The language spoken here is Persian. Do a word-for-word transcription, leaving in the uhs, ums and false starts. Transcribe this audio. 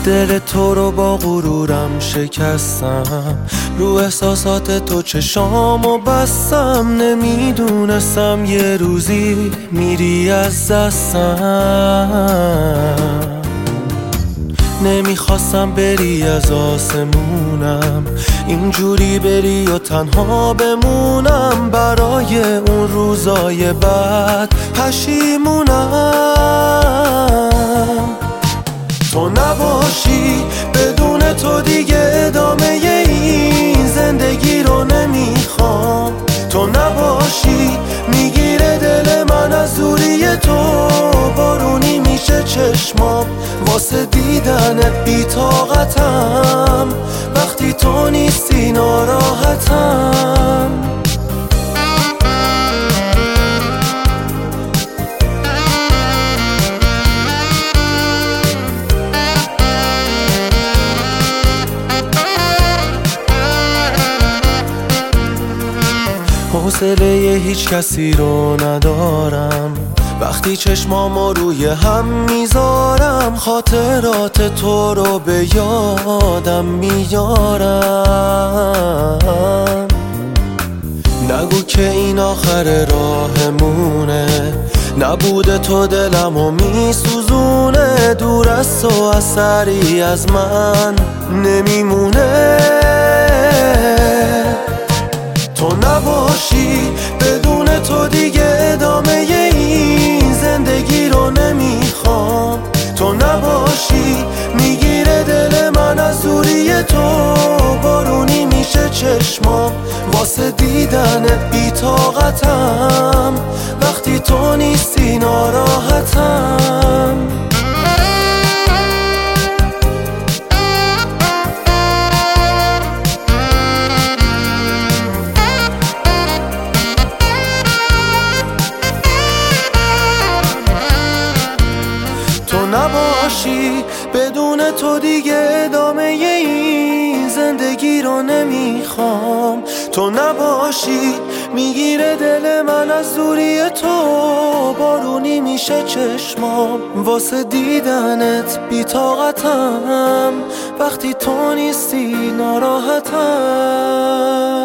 دل تو رو با غرورم شکستم، رو احساسات تو چشامو بستم. نمیدونستم یه روزی میری از دستم. نمیخواستم بری از آسمونم، اینجوری بری و تنها بمونم. برای اون روزای بعد پشیمونم. تو نباشی بدون تو دیگه ادامه این زندگی رو نمیخوام. تو نباشی میگیره دل من از دوری تو، بارونی میشه چشمام واسه دیدنت بی‌طاقتم. وقتی تو نیستی ناراحتم. حوصله هیچ کسی رو ندارم، وقتی چشمامو روی هم میذارم. خاطرات تو رو به یادم میارم. نگو که این آخر راهمونه، نبوده تو دلمو میسوزونه. دور از تو اثری از من نمیمونه. تو نباشی بدون تو دیگه ادامه این زندگی رو نمیخوام. تو نباشی میگیره دل من از دوری تو، بارونی میشه چشمام واسه دیدنت بی‌طاقتم. وقتی تو نیستی ناراحتم. نباشی بدون تو دیگه ادامه این زندگی رو نمیخوام. تو نباشی میگیره دل من از دوری تو، بارونی میشه چشمام واسه دیدنت بی‌طاقتم. وقتی تو نیستی ناراحتم.